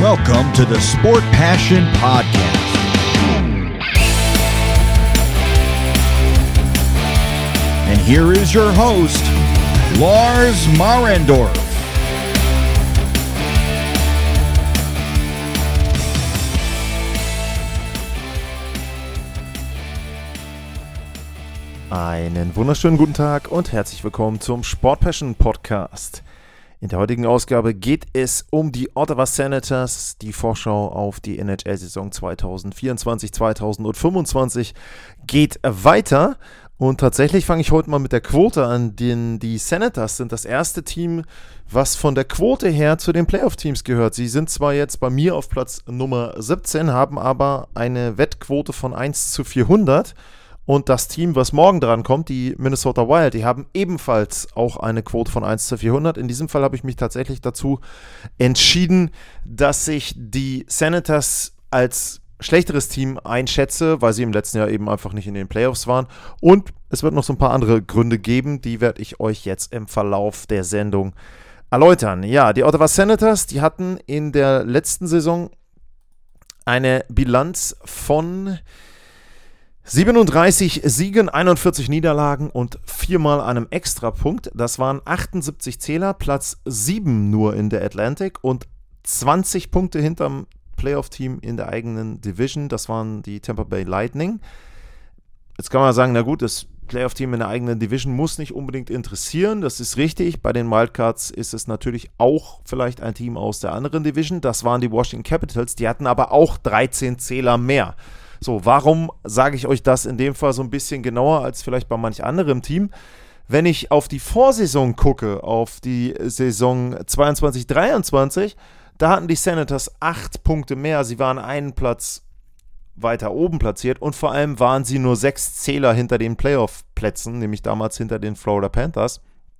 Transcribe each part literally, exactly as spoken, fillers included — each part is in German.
Welcome to the Sport Passion Podcast. And here is your host, Lars Marendorf. Einen wunderschönen guten Tag und herzlich willkommen zum Sport Passion Podcast. In der heutigen Ausgabe geht es um die Ottawa Senators. Die Vorschau auf die N H L-Saison zwanzig vierundzwanzig zwanzig fünfundzwanzig geht weiter. Und tatsächlich fange ich heute mal mit der Quote an, denn die Senators sind das erste Team, was von der Quote her zu den Playoff-Teams gehört. Sie sind zwar jetzt bei mir auf Platz Nummer siebzehn, haben aber eine Wettquote von eins zu vierhundert. Und das Team, was morgen dran kommt, die Minnesota Wild, die haben ebenfalls auch eine Quote von eins zu vierhundert. In diesem Fall habe ich mich tatsächlich dazu entschieden, dass ich die Senators als schlechteres Team einschätze, weil sie im letzten Jahr eben einfach nicht in den Playoffs waren. Und es wird noch so ein paar andere Gründe geben, die werde ich euch jetzt im Verlauf der Sendung erläutern. Ja, die Ottawa Senators, die hatten in der letzten Saison eine Bilanz von siebenunddreißig Siegen, einundvierzig Niederlagen und viermal einem Extrapunkt. Das waren achtundsiebzig Zähler, Platz sieben nur in der Atlantic und zwanzig Punkte hinterm Playoff-Team in der eigenen Division. Das waren die Tampa Bay Lightning. Jetzt kann man sagen, na gut, das Playoff-Team in der eigenen Division muss nicht unbedingt interessieren. Das ist richtig. Bei den Wildcards ist es natürlich auch vielleicht ein Team aus der anderen Division. Das waren die Washington Capitals. Die hatten aber auch dreizehn Zähler mehr. So, warum sage ich euch das in dem Fall so ein bisschen genauer als vielleicht bei manch anderem Team? Wenn ich auf die Vorsaison gucke, auf die Saison zweiundzwanzig dreiundzwanzig, da hatten die Senators acht Punkte mehr. Sie waren einen Platz weiter oben platziert und vor allem waren sie nur sechs Zähler hinter den Playoff-Plätzen, nämlich damals hinter den Florida Panthers.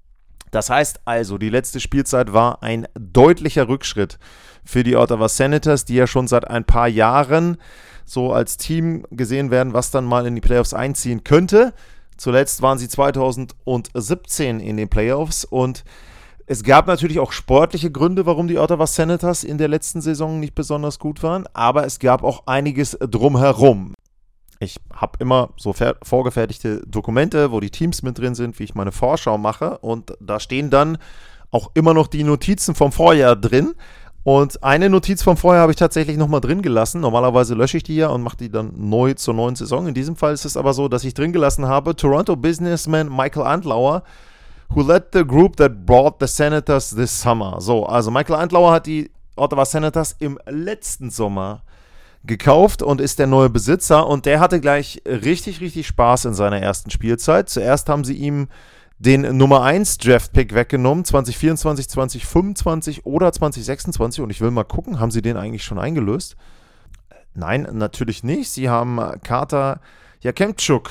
Das heißt also, die letzte Spielzeit war ein deutlicher Rückschritt für die Ottawa Senators, die ja schon seit ein paar Jahren so als Team gesehen werden, was dann mal in die Playoffs einziehen könnte. Zuletzt waren sie zweitausendsiebzehn in den Playoffs und es gab natürlich auch sportliche Gründe, warum die Ottawa Senators in der letzten Saison nicht besonders gut waren, aber es gab auch einiges drumherum. Ich habe immer so fer- vorgefertigte Dokumente, wo die Teams mit drin sind, wie ich meine Vorschau mache, und da stehen dann auch immer noch die Notizen vom Vorjahr drin. Und eine Notiz vom Vorjahr habe ich tatsächlich nochmal drin gelassen. Normalerweise lösche ich die ja und mache die dann neu zur neuen Saison. In diesem Fall ist es aber so, dass ich drin gelassen habe: Toronto businessman Michael Andlauer, who led the group that brought the Senators this summer. So, also Michael Andlauer hat die Ottawa Senators im letzten Sommer gekauft und ist der neue Besitzer. Und der hatte gleich richtig, richtig Spaß in seiner ersten Spielzeit. Zuerst haben sie ihm den Nummer eins Draft-Pick weggenommen, zwanzig vierundzwanzig, zwanzig fünfundzwanzig oder zwanzig sechsundzwanzig. Und ich will mal gucken, haben sie den eigentlich schon eingelöst? Nein, natürlich nicht. Sie haben Carter Jakemchuk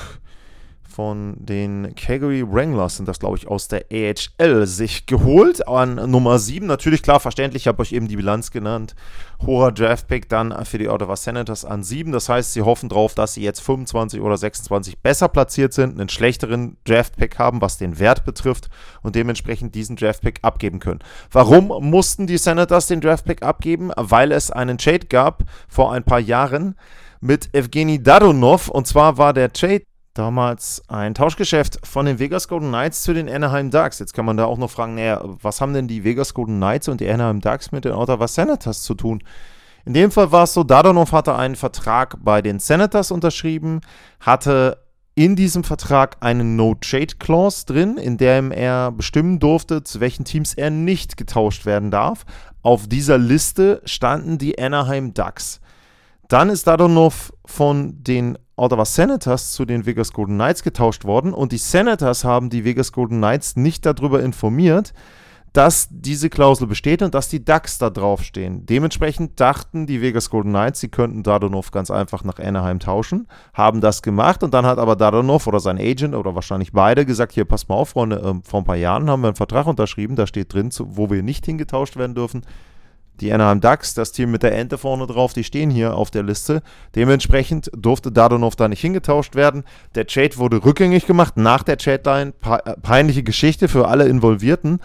von den Calgary Wranglers, sind das, glaube ich, aus der A H L, sich geholt an Nummer sieben. Natürlich, klar, verständlich, ich habe euch eben die Bilanz genannt. Hoher Draftpick dann für die Ottawa Senators an sieben. Das heißt, sie hoffen drauf, dass sie jetzt fünfundzwanzig oder sechsundzwanzig besser platziert sind, einen schlechteren Draftpick haben, was den Wert betrifft, und dementsprechend diesen Draftpick abgeben können. Warum mussten die Senators den Draftpick abgeben? Weil es einen Trade gab vor ein paar Jahren mit Evgeny Dadonov, und zwar war der Trade damals ein Tauschgeschäft von den Vegas Golden Knights zu den Anaheim Ducks. Jetzt kann man da auch noch fragen, naja, was haben denn die Vegas Golden Knights und die Anaheim Ducks mit den Ottawa Senators zu tun? In dem Fall war es so, Dadonov hatte einen Vertrag bei den Senators unterschrieben, hatte in diesem Vertrag eine No-Trade-Clause drin, in der er bestimmen durfte, zu welchen Teams er nicht getauscht werden darf. Auf dieser Liste standen die Anaheim Ducks. Dann ist Dadonov von den Ottawa Senators zu den Vegas Golden Knights getauscht worden und die Senators haben die Vegas Golden Knights nicht darüber informiert, dass diese Klausel besteht und dass die Ducks da draufstehen. Dementsprechend dachten die Vegas Golden Knights, sie könnten Dadonov ganz einfach nach Anaheim tauschen, haben das gemacht und dann hat aber Dadonov oder sein Agent oder wahrscheinlich beide gesagt, hier, passt mal auf, Freunde, äh, vor ein paar Jahren haben wir einen Vertrag unterschrieben, da steht drin, zu, wo wir nicht hingetauscht werden dürfen. Die Anaheim Ducks, das Team mit der Ente vorne drauf, die stehen hier auf der Liste. Dementsprechend durfte Dadonov da nicht hingetauscht werden. Der Trade wurde rückgängig gemacht nach der Trade-Line. Peinliche Geschichte für alle Involvierten.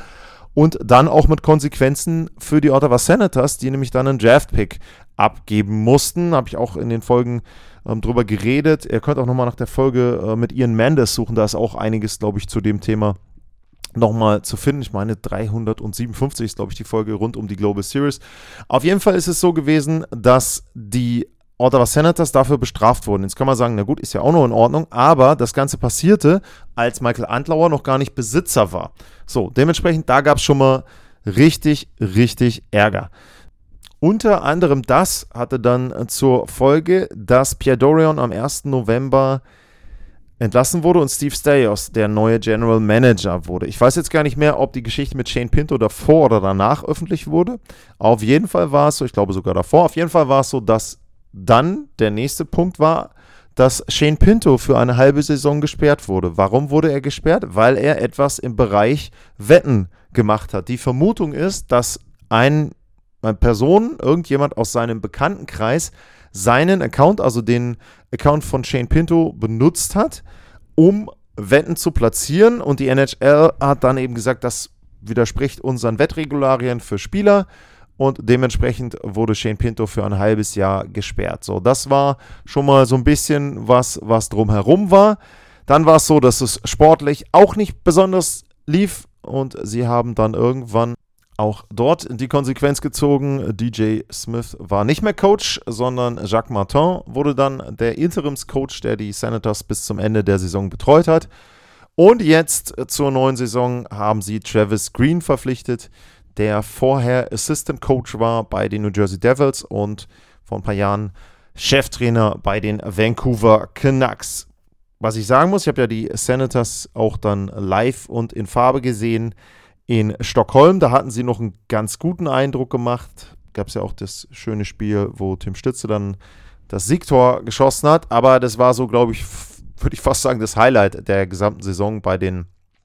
und dann auch mit Konsequenzen für die Ottawa Senators, die nämlich dann einen Draft-Pick abgeben mussten. Habe ich auch in den Folgen ähm, drüber geredet. Ihr könnt auch nochmal nach der Folge äh, mit Ian Mendes suchen, da ist auch einiges, glaube ich, zu dem Thema nochmal zu finden. Ich meine, dreihundertsiebenundfünfzig ist, glaube ich, die Folge rund um die Global Series. Auf jeden Fall ist es so gewesen, dass die Ottawa Senators dafür bestraft wurden. Jetzt kann man sagen, na gut, ist ja auch noch in Ordnung, aber das Ganze passierte, als Michael Antlauer noch gar nicht Besitzer war. So, dementsprechend, da gab es schon mal richtig, richtig Ärger. Unter anderem das hatte dann zur Folge, dass Pierre Dorion am ersten November entlassen wurde und Steve Staios der neue General Manager wurde. Ich weiß jetzt gar nicht mehr, ob die Geschichte mit Shane Pinto davor oder danach öffentlich wurde. Auf jeden Fall war es so, ich glaube sogar davor, auf jeden Fall war es so, dass dann der nächste Punkt war, dass Shane Pinto für eine halbe Saison gesperrt wurde. Warum wurde er gesperrt? Weil er etwas im Bereich Wetten gemacht hat. Die Vermutung ist, dass ein, eine Person, irgendjemand aus seinem Bekanntenkreis, seinen Account, also den Account von Shane Pinto, benutzt hat, um Wetten zu platzieren. Und die N H L hat dann eben gesagt, das widerspricht unseren Wettregularien für Spieler. Und dementsprechend wurde Shane Pinto für ein halbes Jahr gesperrt. So, das war schon mal so ein bisschen was, was drumherum war. Dann war es so, dass es sportlich auch nicht besonders lief. Und sie haben dann irgendwann auch dort die Konsequenz gezogen. D J Smith war nicht mehr Coach, sondern Jacques Martin wurde dann der Interimscoach, der die Senators bis zum Ende der Saison betreut hat. Und jetzt zur neuen Saison haben sie Travis Green verpflichtet, der vorher Assistant Coach war bei den New Jersey Devils und vor ein paar Jahren Cheftrainer bei den Vancouver Canucks. Was ich sagen muss, ich habe ja die Senators auch dann live und in Farbe gesehen in Stockholm. Da hatten sie noch einen ganz guten Eindruck gemacht. Gab es ja auch das schöne Spiel, wo Tim Stützle dann das Siegtor geschossen hat. Aber das war so, glaube ich, würde ich fast sagen, das Highlight der gesamten Saison bei den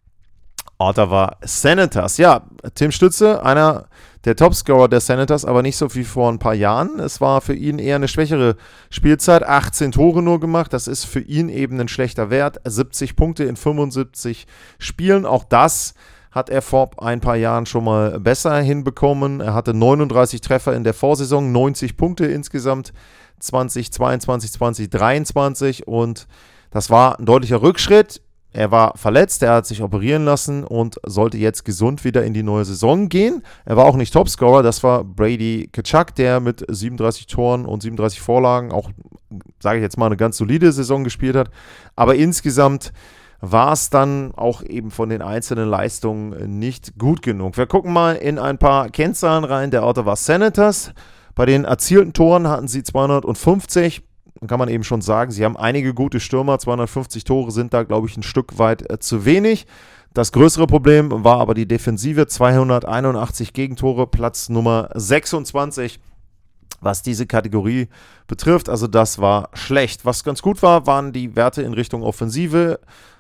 Ottawa Senators. Ja, Tim Stützle, einer der Topscorer der Senators, aber nicht so wie vor ein paar Jahren. Es war für ihn eher eine schwächere Spielzeit. achtzehn Tore nur gemacht. Das ist für ihn eben ein schlechter Wert. siebzig Punkte in fünfundsiebzig Spielen. Auch das hat er vor ein paar Jahren schon mal besser hinbekommen. Er hatte neununddreißig Treffer in der Vorsaison, neunzig Punkte insgesamt, zwanzig zweiundzwanzig, zwanzig dreiundzwanzig, und das war ein deutlicher Rückschritt. Er war verletzt, er hat sich operieren lassen und sollte jetzt gesund wieder in die neue Saison gehen. Er war auch nicht Topscorer, das war Brady Tkachuk, der mit siebenunddreißig Toren und siebenunddreißig Vorlagen auch, sage ich jetzt mal, eine ganz solide Saison gespielt hat. Aber insgesamt war es dann auch eben von den einzelnen Leistungen nicht gut genug. Wir gucken mal in ein paar Kennzahlen rein der Ottawa Senators. Bei den erzielten Toren hatten sie zweihundertfünfzig. Dann kann man eben schon sagen, sie haben einige gute Stürmer. zweihundertfünfzig Tore sind da, glaube ich, ein Stück weit äh, zu wenig. Das größere Problem war aber die Defensive. zweihunderteinundachtzig Gegentore, Platz Nummer sechsundzwanzig, was diese Kategorie betrifft. Also das war schlecht. Was ganz gut war, waren die Werte in Richtung Offensive.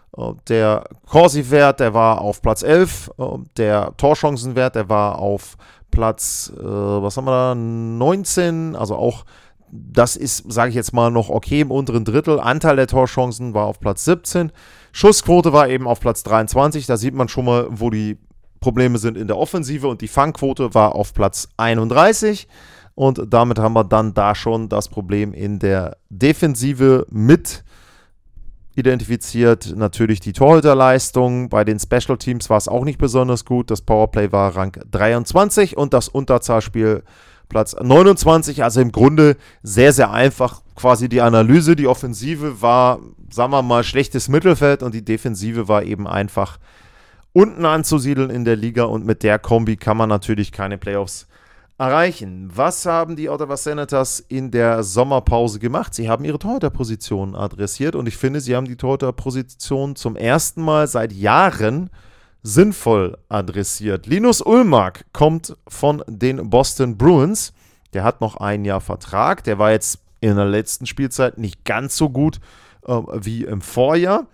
Der Corsi-Wert, der war auf Platz elf. Der Torchancenwert, der war auf Platz, äh, was haben wir da, neunzehn. Also auch, das ist, sage ich jetzt mal, noch okay im unteren Drittel. Anteil der Torchancen war auf Platz siebzehn. Schussquote war eben auf Platz dreiundzwanzig. Da sieht man schon mal, wo die Probleme sind in der Offensive. Und die Fangquote war auf Platz einunddreißig. Und damit haben wir dann da schon das Problem in der Defensive mit identifiziert. Natürlich die Torhüterleistung. Bei den Special Teams war es auch nicht besonders gut. Das Powerplay war Rang dreiundzwanzig und das Unterzahlspiel Platz neunundzwanzig. Also im Grunde sehr, sehr einfach quasi die Analyse. Die Offensive war, sagen wir mal, schlechtes Mittelfeld und die Defensive war eben einfach unten anzusiedeln in der Liga, und mit der Kombi kann man natürlich keine Playoffs erreichen. Was haben die Ottawa Senators in der Sommerpause gemacht? Sie haben ihre Torhüterposition adressiert, und ich finde, sie haben die Torhüterposition zum ersten Mal seit Jahren sinnvoll adressiert. Linus Ullmark kommt von den Boston Bruins. Der hat noch ein Jahr Vertrag. Der war jetzt in der letzten Spielzeit nicht ganz so gut äh, wie im Vorjahr.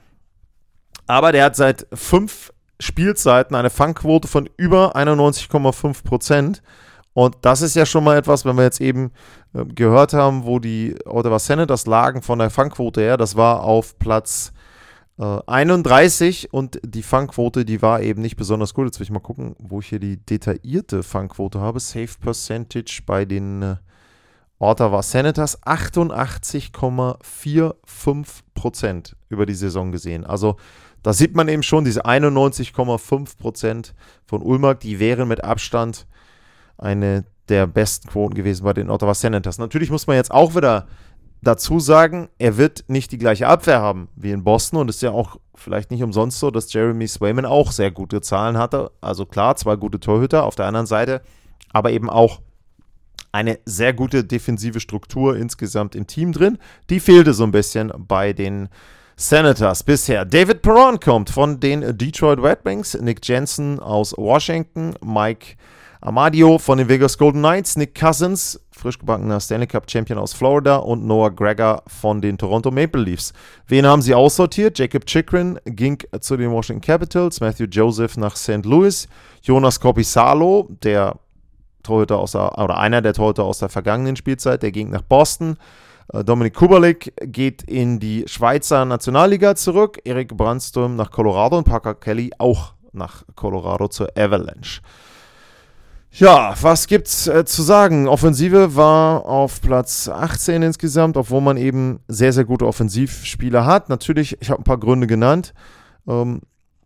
Aber der hat seit fünf Spielzeiten eine Fangquote von über einundneunzig Komma fünf Prozent. Und das ist ja schon mal etwas, wenn wir jetzt eben äh, gehört haben, wo die Ottawa Senators lagen von der Fangquote her. Das war auf Platz äh, einunddreißig und die Fangquote, die war eben nicht besonders gut. Jetzt will ich mal gucken, wo ich hier die detaillierte Fangquote habe. Save Percentage bei den äh, Ottawa Senators achtundachtzig Komma fünfundvierzig Prozent über die Saison gesehen. Also da sieht man eben schon, diese einundneunzig Komma fünf Prozent von Ullmark, die wären mit Abstand eine der besten Quoten gewesen bei den Ottawa Senators. Natürlich muss man jetzt auch wieder dazu sagen, er wird nicht die gleiche Abwehr haben wie in Boston und es ist ja auch vielleicht nicht umsonst so, dass Jeremy Swayman auch sehr gute Zahlen hatte. Also klar, zwei gute Torhüter auf der anderen Seite, aber eben auch eine sehr gute defensive Struktur insgesamt im Team drin. Die fehlte so ein bisschen bei den Senators bisher. David Perron kommt von den Detroit Red Wings, Nick Jensen aus Washington, Mike Amadio von den Vegas Golden Knights, Nick Cousins, frisch gebackener Stanley Cup Champion aus Florida und Noah Gregor von den Toronto Maple Leafs. Wen haben sie aussortiert? Jacob Chychrun ging zu den Washington Capitals, Matthew Joseph nach Saint Louis, Jonas Korpisalo, der Torhüter aus der, oder einer der Torhüter aus der vergangenen Spielzeit, der ging nach Boston. Dominik Kubalik geht in die Schweizer Nationalliga zurück, Erik Brandström nach Colorado und Parker Kelly auch nach Colorado zur Avalanche. Ja, was gibt's äh, zu sagen? Offensive war auf Platz achtzehn insgesamt, obwohl man eben sehr, sehr gute Offensivspieler hat. Natürlich, ich habe ein paar Gründe genannt. Ähm,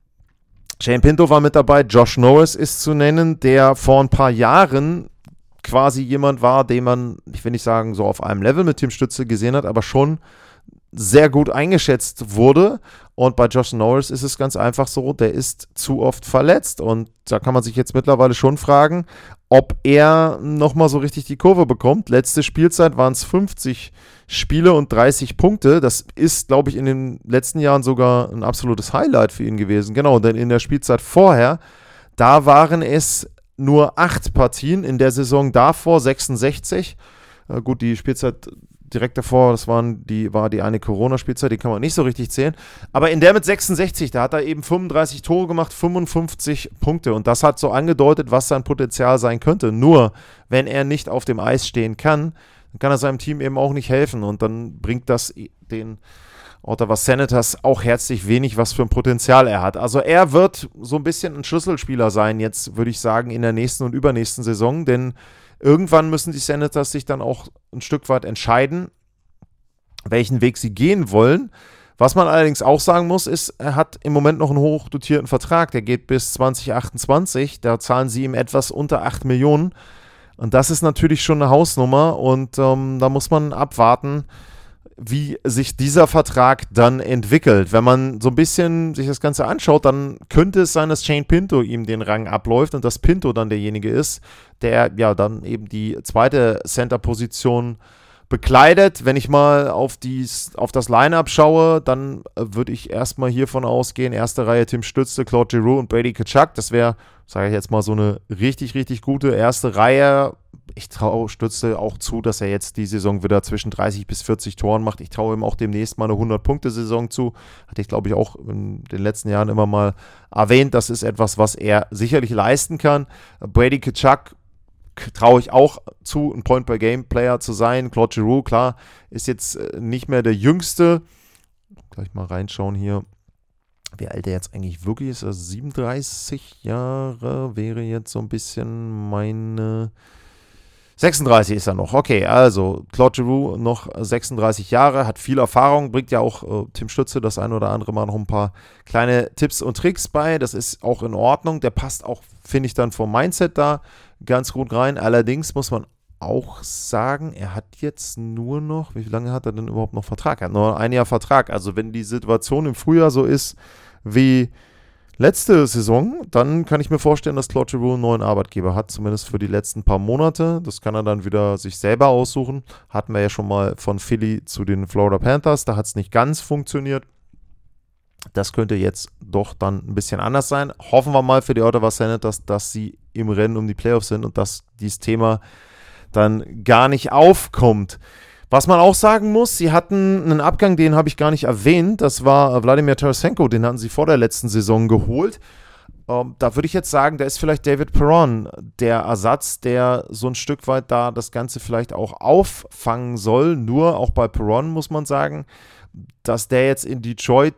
Shane Pinto war mit dabei, Josh Norris ist zu nennen, der vor ein paar Jahren quasi jemand war, den man, ich will nicht sagen, so auf einem Level mit Tim Stützle gesehen hat, aber schon sehr gut eingeschätzt wurde. Und bei Josh Norris ist es ganz einfach so, der ist zu oft verletzt. Und da kann man sich jetzt mittlerweile schon fragen, ob er nochmal so richtig die Kurve bekommt. Letzte Spielzeit waren es fünfzig Spiele und dreißig Punkte. Das ist, glaube ich, in den letzten Jahren sogar ein absolutes Highlight für ihn gewesen. Genau, denn in der Spielzeit vorher, da waren es nur acht Partien. In der Saison davor sechsundsechzig. Äh, gut, die Spielzeit direkt davor, das waren die, war die eine Corona-Spielzeit, die kann man nicht so richtig zählen. Aber in der mit sechsundsechzig, da hat er eben fünfunddreißig Tore gemacht, fünfundfünfzig Punkte. Und das hat so angedeutet, was sein Potenzial sein könnte. Nur, wenn er nicht auf dem Eis stehen kann, dann kann er seinem Team eben auch nicht helfen. Und dann bringt das den Ottawa Senators auch herzlich wenig, was für ein Potenzial er hat. Also er wird so ein bisschen ein Schlüsselspieler sein, jetzt würde ich sagen, in der nächsten und übernächsten Saison, denn irgendwann müssen die Senators sich dann auch ein Stück weit entscheiden, welchen Weg sie gehen wollen. Was man allerdings auch sagen muss, ist, er hat im Moment noch einen hochdotierten Vertrag. Der geht bis zwanzig achtundzwanzig. Da zahlen sie ihm etwas unter acht Millionen. Und das ist natürlich schon eine Hausnummer. Und ähm, da muss man abwarten, wie sich dieser Vertrag dann entwickelt. Wenn man so ein bisschen sich das Ganze anschaut, dann könnte es sein, dass Shane Pinto ihm den Rang abläuft und dass Pinto dann derjenige ist, der ja dann eben die zweite Center-Position bekleidet. Wenn ich mal auf, dies, auf das Line-Up schaue, dann würde ich erstmal hiervon ausgehen, erste Reihe Tim Stützle, Claude Giroux und Brady Tkachuk. Das wäre, sage ich jetzt mal, so eine richtig, richtig gute erste Reihe. Ich traue Stützle auch zu, dass er jetzt die Saison wieder zwischen dreißig bis vierzig Toren macht. Ich traue ihm auch demnächst mal eine hundert-Punkte-Saison zu. Hatte ich, glaube ich, auch in den letzten Jahren immer mal erwähnt. Das ist etwas, was er sicherlich leisten kann. Brady Tkachuk traue ich auch zu, ein Point-per-Game-Player zu sein. Claude Giroux, klar, ist jetzt nicht mehr der Jüngste. Gleich mal reinschauen hier, wie alt er jetzt eigentlich wirklich ist. Also siebenunddreißig Jahre wäre jetzt so ein bisschen meine... sechsunddreißig ist er noch. Okay, also Claude Giroux noch sechsunddreißig Jahre, hat viel Erfahrung, bringt ja auch äh, Tim Stützle das ein oder andere Mal noch ein paar kleine Tipps und Tricks bei. Das ist auch in Ordnung. Der passt auch, finde ich, dann vom Mindset da ganz gut rein. Allerdings muss man auch sagen, er hat jetzt nur noch, wie lange hat er denn überhaupt noch Vertrag? Er hat nur ein Jahr Vertrag. Also wenn die Situation im Frühjahr so ist wie letzte Saison, dann kann ich mir vorstellen, dass Claude Giroux einen neuen Arbeitgeber hat, zumindest für die letzten paar Monate. Das kann er dann wieder sich selber aussuchen. Hatten wir ja schon mal von Philly zu den Florida Panthers, da hat es nicht ganz funktioniert. Das könnte jetzt doch dann ein bisschen anders sein. Hoffen wir mal für die Ottawa Senators, dass sie im Rennen um die Playoffs sind und dass dieses Thema dann gar nicht aufkommt. Was man auch sagen muss, sie hatten einen Abgang, den habe ich gar nicht erwähnt, das war Wladimir Tarasenko, den hatten sie vor der letzten Saison geholt. Ähm, da würde ich jetzt sagen, da ist vielleicht David Perron der Ersatz, der so ein Stück weit da das Ganze vielleicht auch auffangen soll. Nur auch bei Perron muss man sagen, dass der jetzt in Detroit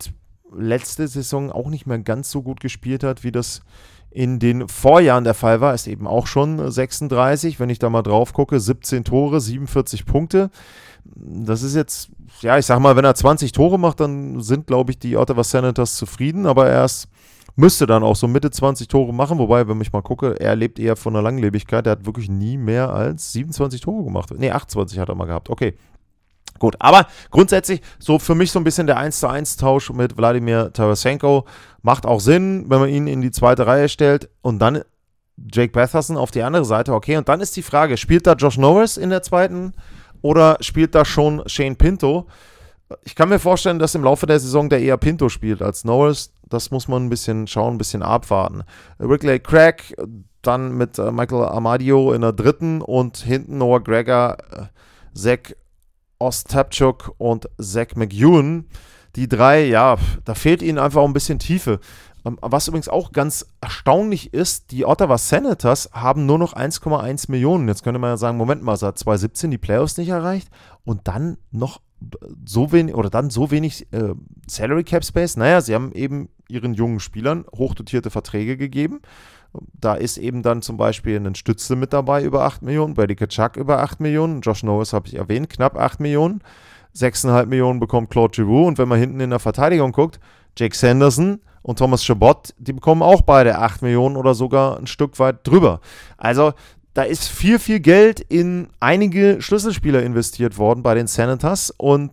letzte Saison auch nicht mehr ganz so gut gespielt hat, wie das in den Vorjahren der Fall war. Ist eben auch schon sechsunddreißig, wenn ich da mal drauf gucke, siebzehn Tore, siebenundvierzig Punkte. Das ist jetzt, ja, ich sag mal, wenn er zwanzig Tore macht, dann sind, glaube ich, die Ottawa Senators zufrieden, aber er ist, müsste dann auch so Mitte zwanzig Tore machen, wobei, wenn ich mal gucke, er lebt eher von der Langlebigkeit, er hat wirklich nie mehr als siebenundzwanzig Tore gemacht. Ne, achtundzwanzig hat er mal gehabt, okay. Gut, aber grundsätzlich so für mich so ein bisschen der eins zu eins Tausch mit Wladimir Tarasenko macht auch Sinn, wenn man ihn in die zweite Reihe stellt und dann Jake Batherson auf die andere Seite, okay, und dann ist die Frage, spielt da Josh Norris in der zweiten oder spielt da schon Shane Pinto? Ich kann mir vorstellen, dass im Laufe der Saison der eher Pinto spielt als Norris, das muss man ein bisschen schauen, ein bisschen abwarten. Wrigley Craig, dann mit äh, Michael Amadio in der dritten und hinten Noah Gregor, äh, Zach Ostapchuk und Zach McEwen. Die drei, ja, da fehlt ihnen einfach auch ein bisschen Tiefe. Was übrigens auch ganz erstaunlich ist, die Ottawa Senators haben nur noch eins Komma eins Millionen. Jetzt könnte man ja sagen, Moment mal, seit zwanzig siebzehn die Playoffs nicht erreicht und dann noch so wenig oder dann so wenig äh, Salary Cap Space. Naja, sie haben eben ihren jungen Spielern hochdotierte Verträge gegeben. Da ist eben dann zum Beispiel ein Stützle mit dabei über acht Millionen, Brady Tkachuk über acht Millionen, Josh Norris habe ich erwähnt, knapp acht Millionen, sechs Komma fünf Millionen bekommt Claude Giroux und wenn man hinten in der Verteidigung guckt, Jake Sanderson und Thomas Chabot, die bekommen auch beide acht Millionen oder sogar ein Stück weit drüber. Also da ist viel, viel Geld in einige Schlüsselspieler investiert worden bei den Senators und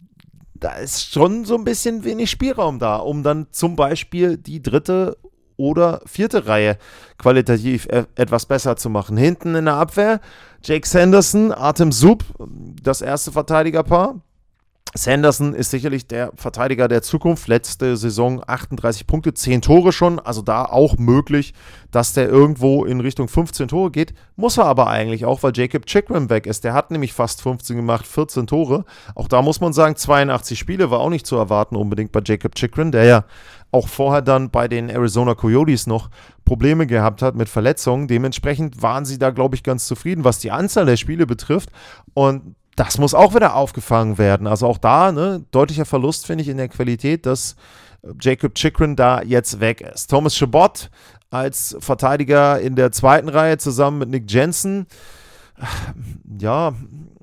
da ist schon so ein bisschen wenig Spielraum da, um dann zum Beispiel die dritte oder vierte Reihe qualitativ e- etwas besser zu machen. Hinten in der Abwehr Jake Sanderson, Artem Zub, das erste Verteidigerpaar. Sanderson ist sicherlich der Verteidiger der Zukunft. Letzte Saison achtunddreißig Punkte, zehn Tore schon. Also da auch möglich, dass der irgendwo in Richtung fünfzehn Tore geht. Muss er aber eigentlich auch, weil Jacob Chychrun weg ist. Der hat nämlich fast fünfzehn gemacht, vierzehn Tore. Auch da muss man sagen, zweiundachtzig Spiele war auch nicht zu erwarten unbedingt bei Jacob Chychrun, der ja auch vorher dann bei den Arizona Coyotes noch Probleme gehabt hat mit Verletzungen. Dementsprechend waren sie da, glaube ich, ganz zufrieden, was die Anzahl der Spiele betrifft. Und das muss auch wieder aufgefangen werden. Also auch da, ne, deutlicher Verlust, finde ich, in der Qualität, dass Jacob Chychrun da jetzt weg ist. Thomas Chabot als Verteidiger in der zweiten Reihe zusammen mit Nick Jensen. Ja,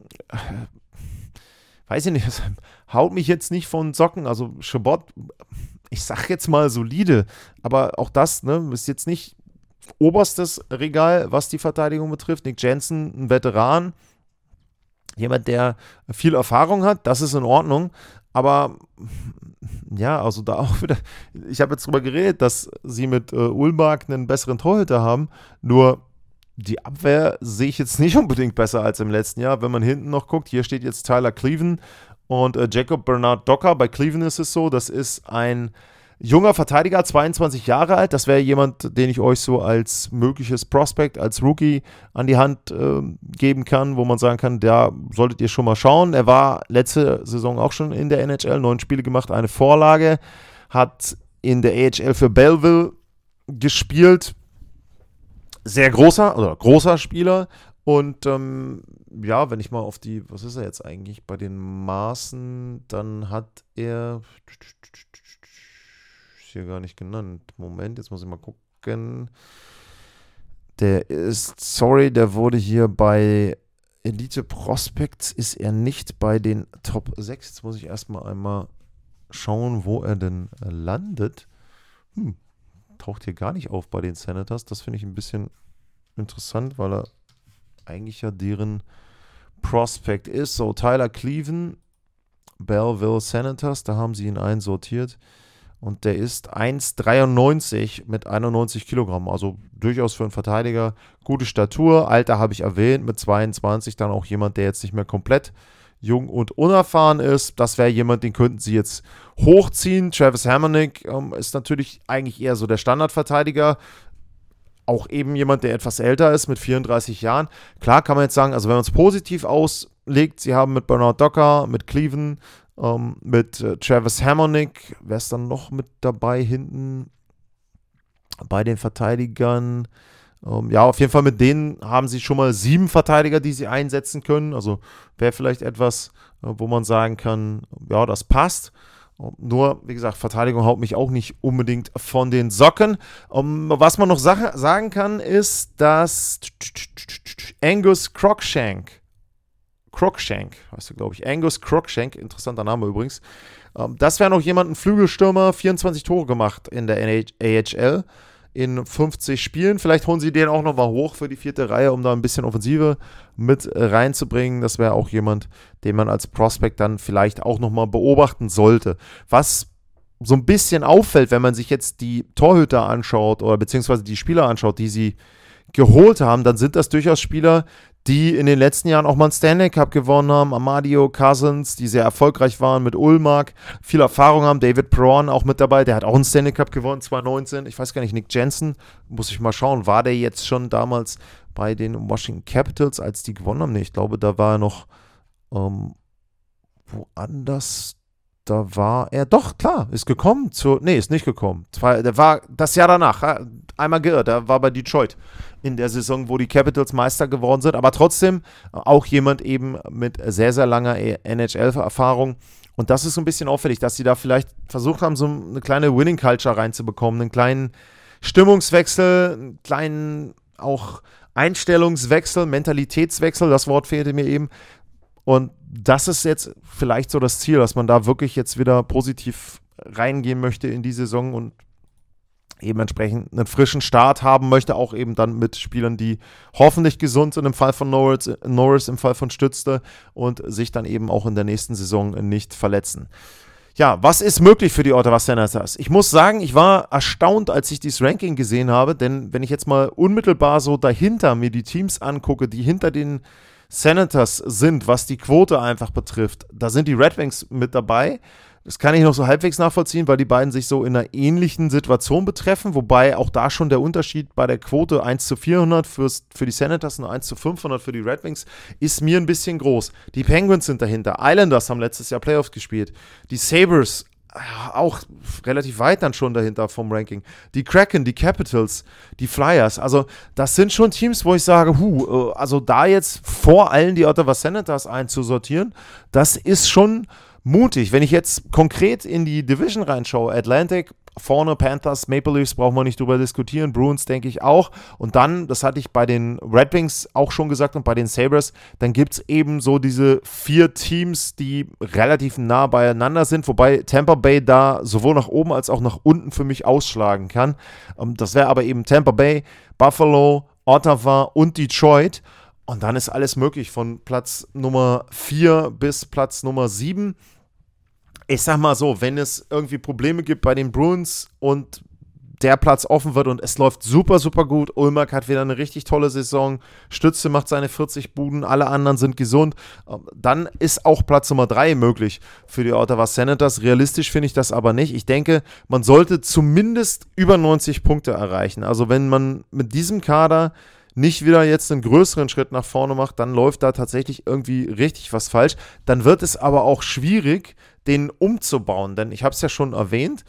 weiß ich nicht, das haut mich jetzt nicht von Socken. Also Chabot, ich sag jetzt mal solide, aber auch das, ne, ist jetzt nicht oberstes Regal, was die Verteidigung betrifft. Nick Jensen, ein Veteran, jemand, der viel Erfahrung hat, das ist in Ordnung, aber ja, also da auch wieder, ich habe jetzt drüber geredet, dass sie mit äh, Ullmark einen besseren Torhüter haben, nur die Abwehr sehe ich jetzt nicht unbedingt besser als im letzten Jahr, wenn man hinten noch guckt, hier steht jetzt Tyler Cleven und äh, Jacob Bernard Docker, bei Cleven ist es so, das ist ein junger Verteidiger, zweiundzwanzig Jahre alt, das wäre jemand, den ich euch so als mögliches Prospect, als Rookie an die Hand äh, geben kann, wo man sagen kann, da solltet ihr schon mal schauen. Er war letzte Saison auch schon in der N H L, neun Spiele gemacht, eine Vorlage, hat in der A H L für Belleville gespielt, sehr großer, oder großer Spieler und ähm, ja, wenn ich mal auf die, was ist er jetzt eigentlich, bei den Maßen, dann hat er hier gar nicht genannt. Moment, jetzt muss ich mal gucken. Der ist, sorry, der wurde hier bei Elite Prospects, ist er nicht bei den Top sechs. Jetzt muss ich erstmal einmal schauen, wo er denn landet. Hm, taucht hier gar nicht auf bei den Senators. Das finde ich ein bisschen interessant, weil er eigentlich ja deren Prospect ist. So, Tyler Cleven, Belleville Senators, da haben sie ihn einsortiert. Und der ist eins Komma dreiundneunzig mit einundneunzig Kilogramm. Also durchaus für einen Verteidiger gute Statur. Alter habe ich erwähnt, mit zweiundzwanzig dann auch jemand, der jetzt nicht mehr komplett jung und unerfahren ist. Das wäre jemand, den könnten sie jetzt hochziehen. Travis Hamonic ähm, ist natürlich eigentlich eher so der Standardverteidiger. Auch eben jemand, der etwas älter ist, mit vierunddreißig Jahren. Klar kann man jetzt sagen, also wenn man es positiv auslegt, sie haben mit Bernard Docker, mit Cleven, Um, mit äh, Travis Hamonic, wer ist dann noch mit dabei hinten bei den Verteidigern? Um, ja, auf jeden Fall mit denen haben sie schon mal sieben Verteidiger, die sie einsetzen können. Also wäre vielleicht etwas, äh, wo man sagen kann, ja, das passt. Nur, wie gesagt, Verteidigung haut mich auch nicht unbedingt von den Socken. Um, was man noch sa- sagen kann, ist, dass Angus Cruikshank, Cruikshank, heißt er, glaube ich, Angus Cruikshank, interessanter Name übrigens, um, das wäre noch jemand, ein Flügelstürmer, vierundzwanzig Tore gemacht in der A H L in fünfzig Spielen. Vielleicht holen sie den auch noch mal hoch für die vierte Reihe, um da ein bisschen Offensive mit reinzubringen. Das wäre auch jemand, den man als Prospect dann vielleicht auch noch mal beobachten sollte. Was so ein bisschen auffällt, wenn man sich jetzt die Torhüter anschaut oder beziehungsweise die Spieler anschaut, die sie geholt haben, dann sind das durchaus Spieler, die in den letzten Jahren auch mal einen Stanley Cup gewonnen haben. Amadio Cousins, die sehr erfolgreich waren mit Ullmark, viel Erfahrung haben. David Perron auch mit dabei, der hat auch einen Stanley Cup gewonnen, zwanzig neunzehn. Ich weiß gar nicht, Nick Jensen, muss ich mal schauen, war der jetzt schon damals bei den Washington Capitals, als die gewonnen haben? Nee, ich glaube, da war er noch ähm, woanders. Da war er, doch, klar, ist gekommen zu, nee, ist nicht gekommen. Zwei, der war das Jahr danach, einmal geirrt, der war bei Detroit in der Saison, wo die Capitals Meister geworden sind, aber trotzdem auch jemand eben mit sehr, sehr langer N H L-Erfahrung. Und das ist so ein bisschen auffällig, dass sie da vielleicht versucht haben, so eine kleine Winning-Culture reinzubekommen, einen kleinen Stimmungswechsel, einen kleinen auch Einstellungswechsel, Mentalitätswechsel, das Wort fehlte mir eben. Und das ist jetzt vielleicht so das Ziel, dass man da wirklich jetzt wieder positiv reingehen möchte in die Saison und eben entsprechend einen frischen Start haben möchte, auch eben dann mit Spielern, die hoffentlich gesund sind, im Fall von Norris, Norris im Fall von Stützle und sich dann eben auch in der nächsten Saison nicht verletzen. Ja, was ist möglich für die Ottawa Senators? Ich muss sagen, ich war erstaunt, als ich dieses Ranking gesehen habe, denn wenn ich jetzt mal unmittelbar so dahinter mir die Teams angucke, die hinter den Senators sind, was die Quote einfach betrifft, da sind die Red Wings mit dabei. Das kann ich noch so halbwegs nachvollziehen, weil die beiden sich so in einer ähnlichen Situation betreffen, wobei auch da schon der Unterschied bei der Quote eins zu vierhundert fürs, für die Senators und eins zu fünfhundert für die Red Wings ist mir ein bisschen groß. Die Penguins sind dahinter, Islanders haben letztes Jahr Playoffs gespielt, die Sabres auch relativ weit dann schon dahinter vom Ranking. Die Kraken, die Capitals, die Flyers, also das sind schon Teams, wo ich sage, huh, also da jetzt vor allen die Ottawa Senators einzusortieren, das ist schon mutig. Wenn ich jetzt konkret in die Division reinschaue, Atlantic, vorne Panthers, Maple Leafs, brauchen wir nicht drüber diskutieren, Bruins denke ich auch. Und dann, das hatte ich bei den Red Wings auch schon gesagt und bei den Sabres, dann gibt es eben so diese vier Teams, die relativ nah beieinander sind, wobei Tampa Bay da sowohl nach oben als auch nach unten für mich ausschlagen kann. Das wäre aber eben Tampa Bay, Buffalo, Ottawa und Detroit. Und dann ist alles möglich, von Platz Nummer vier bis Platz Nummer sieben. Ich sag mal so, wenn es irgendwie Probleme gibt bei den Bruins und der Platz offen wird und es läuft super, super gut, Ullmark hat wieder eine richtig tolle Saison, Stütze macht seine vierzig Buden, alle anderen sind gesund, dann ist auch Platz Nummer drei möglich für die Ottawa Senators. Realistisch finde ich das aber nicht. Ich denke, man sollte zumindest über neunzig Punkte erreichen. Also wenn man mit diesem Kader nicht wieder jetzt einen größeren Schritt nach vorne macht, dann läuft da tatsächlich irgendwie richtig was falsch. Dann wird es aber auch schwierig, den umzubauen, denn ich habe es ja schon erwähnt,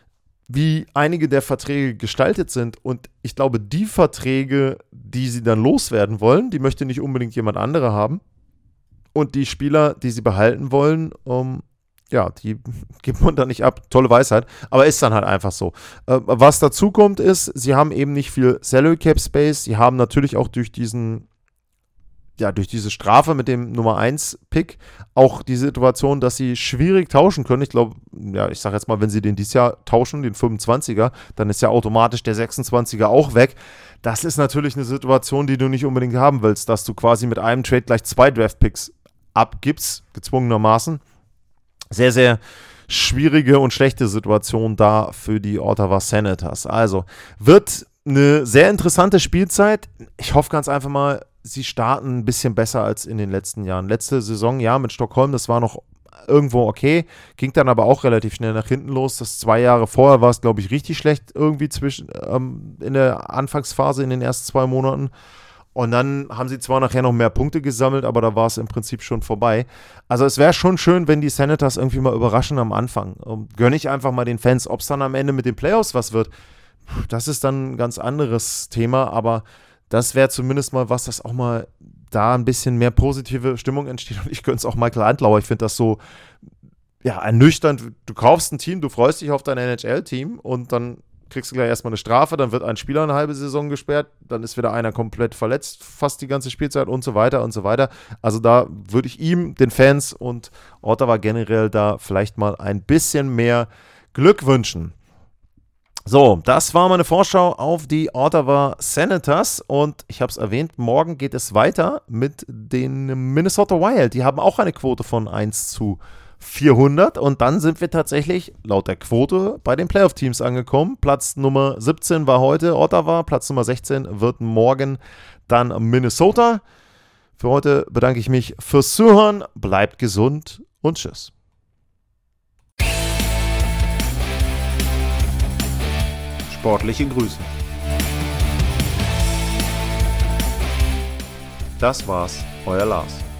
wie einige der Verträge gestaltet sind und ich glaube, die Verträge, die sie dann loswerden wollen, die möchte nicht unbedingt jemand anderer haben und die Spieler, die sie behalten wollen, um ja, die gibt man da nicht ab. Tolle Weisheit. Aber ist dann halt einfach so. Äh, was dazu kommt ist, sie haben eben nicht viel Salary Cap Space. Sie haben natürlich auch durch diesen, ja, durch diese Strafe mit dem Nummer eins Pick auch die Situation, dass sie schwierig tauschen können. Ich glaube, ja, ich sage jetzt mal, wenn sie den dieses Jahr tauschen, den fünfundzwanziger, dann ist ja automatisch der sechsundzwanziger auch weg. Das ist natürlich eine Situation, die du nicht unbedingt haben willst, dass du quasi mit einem Trade gleich zwei Draft Picks abgibst, gezwungenermaßen. Sehr, sehr schwierige und schlechte Situation da für die Ottawa Senators. Also wird eine sehr interessante Spielzeit. Ich hoffe ganz einfach mal, sie starten ein bisschen besser als in den letzten Jahren. Letzte Saison, ja, mit Stockholm, das war noch irgendwo okay, ging dann aber auch relativ schnell nach hinten los. Das zwei Jahre vorher war es, glaube ich, richtig schlecht irgendwie zwischen ähm, in der Anfangsphase, in den ersten zwei Monaten. Und dann haben sie zwar nachher noch mehr Punkte gesammelt, aber da war es im Prinzip schon vorbei. Also es wäre schon schön, wenn die Senators irgendwie mal überraschen am Anfang. Gönne ich einfach mal den Fans. Ob es dann am Ende mit den Playoffs was wird, das ist dann ein ganz anderes Thema. Aber das wäre zumindest mal was, das auch mal da ein bisschen mehr positive Stimmung entsteht. Und ich gönne es auch Michael Antlauer. Ich finde das so ja, ernüchternd. Du kaufst ein Team, du freust dich auf dein N H L-Team und dann kriegst du gleich erstmal eine Strafe, dann wird ein Spieler eine halbe Saison gesperrt, dann ist wieder einer komplett verletzt, fast die ganze Spielzeit und so weiter und so weiter. Also da würde ich ihm, den Fans und Ottawa generell da vielleicht mal ein bisschen mehr Glück wünschen. So, das war meine Vorschau auf die Ottawa Senators und ich habe es erwähnt, morgen geht es weiter mit den Minnesota Wild. Die haben auch eine Quote von eins zu vierhundert und dann sind wir tatsächlich laut der Quote bei den Playoff-Teams angekommen. Platz Nummer siebzehn war heute Ottawa, Platz Nummer sechzehn wird morgen dann Minnesota. Für heute bedanke ich mich fürs Zuhören, bleibt gesund und tschüss. Sportliche Grüße. Das war's, euer Lars.